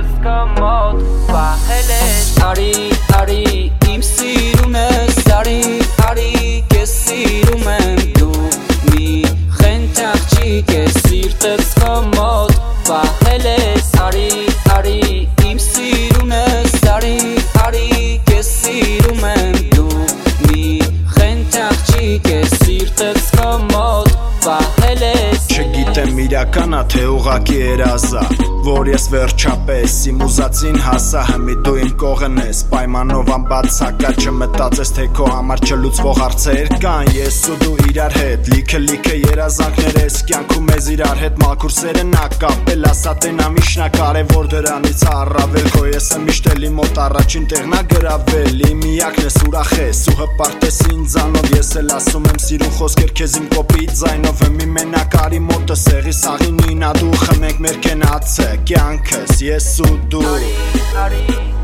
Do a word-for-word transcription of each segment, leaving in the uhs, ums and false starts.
Սիրտս կմոտ պահել ես Արի, արի, իմ սիրուն ես Արի, արի, կես սիրում եմ Դու մի խենթ աղջիկ ես Սիրտս կմոտ պահել ես Արի, արի, իմ սիրուն ես Արի, արի, կես սիրում եմ Դու մի խենթ աղջիկ ես Սիրտս կմոտ պահել ես Չգիտեմ իրականա թե ուղղակի երազա Որ ես վերջապես իմ ուզածին հասա Հմի դու իմ կողն ես Պայմանով անբացակա Չմտածես թե քո համար չլուծվող հարցեր կան Ես ու դու իրար հետ Լիքը լիքը երազանքներ ես Կյանքում ես իրար հետ Մաքուր սերը նա կապել Ասա տենա միշնա կարևոր դրանից առավել Քո եսը միշտ էլի մոտ առաջին տեղնա գրավել Իմ միակն ես ուրախ ես ու հպարտ ես ինձանով Ես էլ ասում եմ սիրուն խոսքեր քեզ իմ կոպիտ ձայնով Հմի մենակ արի մոտը սեղի սաղին դու խմենք մեր կենացը կյանքս ես ու դու Արի, արի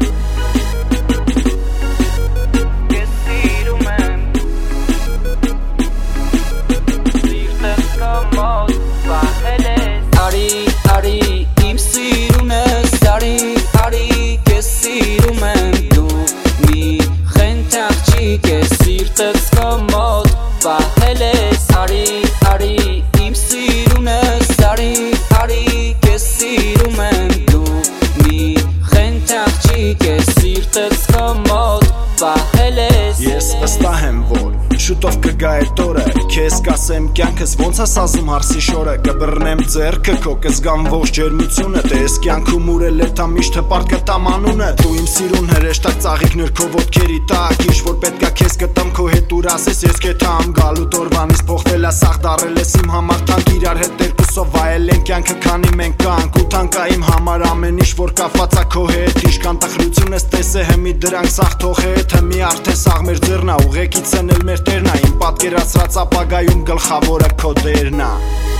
Ես սիրում եմ Սիրտս կմոտ պահել ես Արի, արի, իմ սիրուն ես Արի, արի, կես սիրում եմ Դու մի խենթ աղջիկ ես Սիրտս կմոտ պահել ես Արի, արի, իմ սիրուն ես Արի, արի, կես սիրում եմ Դու մի խենթ աղջիկ ես Սիրտս կմոտ պահել ես Ես վստահ եմ որ շուտով կգա այդ օրը Քեզ կասեմ կյանքս ոնց է սազում հարսի շորը Կբռնեմ ձեռքը քո կզգամ ողջ ջերմությունը Դե ես կյանքում ուրել էտա միշտ հպարտ կտամ անունը Դու իմ սիրուն հրեշտակ ծաղիկներ քո ոտքերի տակ Ինչ որ պետքա քեզ կտամ քո հետ ուր ասես ես կեթամ Գալու տորվանից փոխվել է սաղ դարել ես իմ համար թանկ Իրար հետ երկուսով վայել են կյանքը քանի մենք կանք Ու թանկա իմ համար ամեն ինչ որ կապված է քո հետ Ինչքան տխրություն ես տեսե հմի դրանք սաղ թող հետ Հմի արդեն սաղ մեր ձեռնա ուղեկիցն էլ մեր տերնա Իմ պատկերացրած ապագայում գլխավորը քո դերնա